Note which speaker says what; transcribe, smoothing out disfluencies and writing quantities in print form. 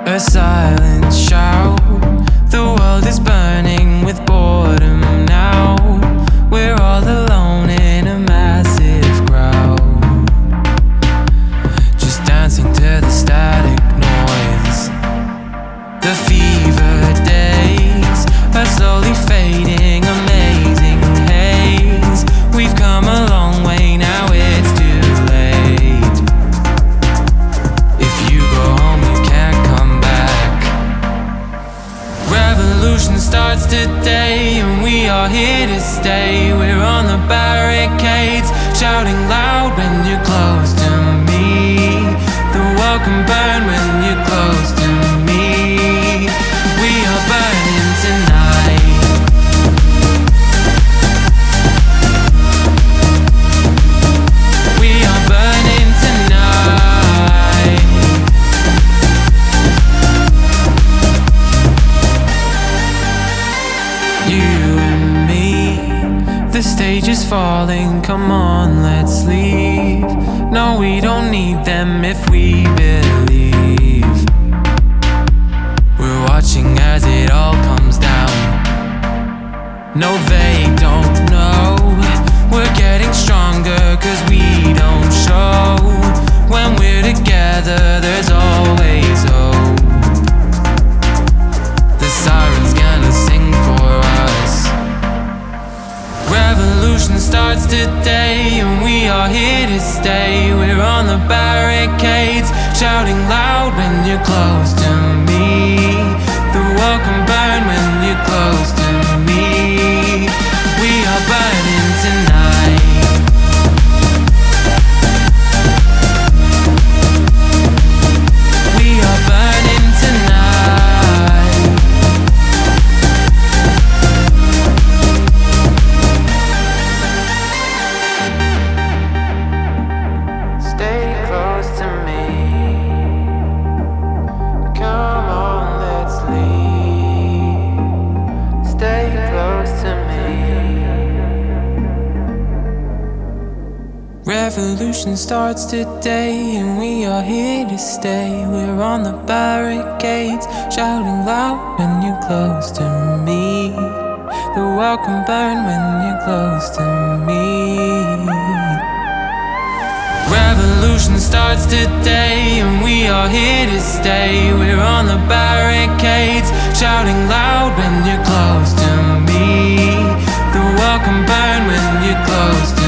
Speaker 1: A silent shout. The world is burning with boredom now. We're all alone in a massive crowd, just dancing to the static noise. The fever days are slowly fading, amazing haze. We've come a long way, now it's too late. If you go home, you can't come back. Revolution starts today, and we are here to stay. We're on the barricades, shouting loud when you're close to me. The world can burn when you're close to me. We are burning tonight. We are burning tonight. You and me, the stage is falling, come on, let's leave. No, we don't need them if we believe. We're watching as it all comes down. No, they don't know. We're getting stronger cause we don't show. When we're together, there's always hope. The siren's gonna sing for us. Revolution starts today, and we are here to stay. We're on the barricades, shouting loud when you're close to me. The world can burn when you're close to me. We are burning tonight. We are burning tonight. Stay close to me. Come on, let's leave. Stay close to me. Revolution starts today, and we are here to stay. We're on the barricades, shouting loud when you're close to me. The world can burn when you're close to me. Revolution starts today, and we are here to stay. We're on the barricades, shouting loud when you're close to me. The world can burn when you're close to me.